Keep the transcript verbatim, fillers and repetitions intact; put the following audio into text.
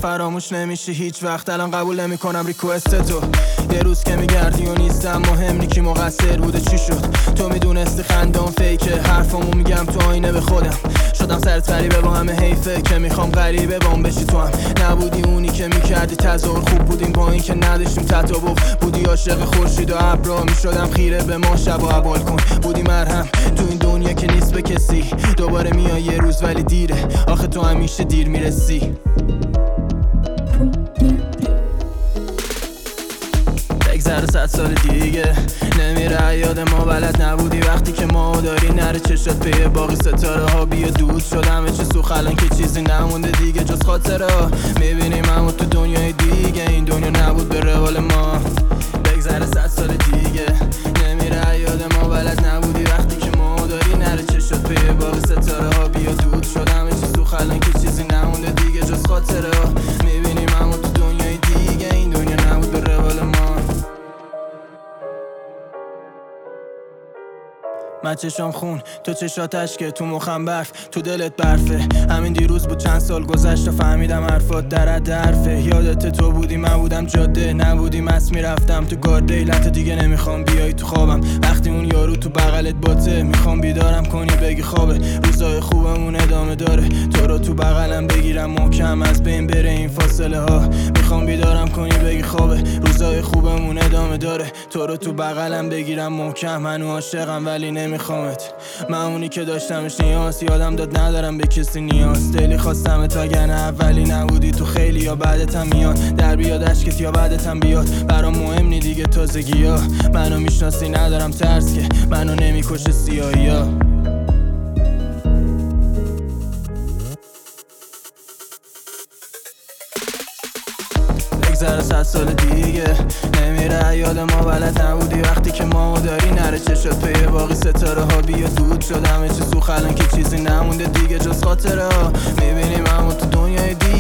فراموش نمیشی هیچ وقت. الان قبول نمیکنم ریکوست تو. یه روز که میگردی و نیستم مهم نی کی مقصر بوده چی شد. تو میدونستی خندام فیکه، حرفامو میگم تو آینه به خودم. شدم سرت غریبه با همه حیفه که میخوام غریبه بام بشی. تو هم نبودی اونی که میکردی تظاهر خوب بودیم با این که نداشتیم تطابق. بودی عاشق خورشید و ابرا، میشدم خیره به ما شب و عبال کن. بودی مرهم تو این دنیا که نیست به کسی. دوباره میای یه روز ولی دیره، آخه تو همیشه دیر میرسی. بگذره صد سال دیگه نمیره یاد ما، بلد نبودی وقتی که ما داری نره چشات پی باقی ستاره ها. بیا دود شد همه چی سوخ، الان که چیزی نمونده دیگه جز خاطره ها. میبینیم همون تو دنیای دیگه، این دنیا نبود به روال ما. بگذره صد سال دیگه نمیره یاد ما، بلد نبودی وقتی که ما داری نره چشات پی باقی ستاره ها. بیا دود شد همه چی سوخ، الان که چیزی نمونده دیگه جز خاطره ها. میبینیم همون تو دنیای دیگه، این دنیا نبود به روال ما. من چشام خون تو چشات اشکه، تو مخم برف تو دلت برفه. همین دیروز بود چند سال گذشت و فهمیدم حرفات در حد حرفه. یادت تو بودی من بودم جاده، نبودی مس میرفتم تو گارد لیلت. دیگه نمیخوام بیای تو خوابم وقتی اون یارو تو بغلت باته. میخوام بیدارم کنی بگی خوابه، روزای خوبمون ادامه داره. تو رو تو بغلم بگیرم محکم از بین بره این فاصله ها. میخوام بیدارم کنی بگی خوابه، روزای خوبمون ادامه داره. تو رو تو بغلم بگیرم محکم، منو عاشقم ولی نمیخوامت. من اونی که داشتمش نیاز، یادم داد ندارم به کسی نیاز. دلی خواستم تا گنه اولی نبودی تو خیلی یا بعدتم میاد. در بیاد عشقت یا بعدتم بیاد، برام مهم نی دیگه تازگی ها. منو میشناسی ندارم ترس که منو نمیکشه سیاهی ها. بگذره صد سال دیگه نمیره یاد ما، بلد نبودی وقتی که ما داری نره چشات پی باقی ستاره ها. بیا دود شد همه چی سوخ، الان که چیزی نمونده دیگه جز خاطره ها. میبینیم همون تو دنیای دیگه.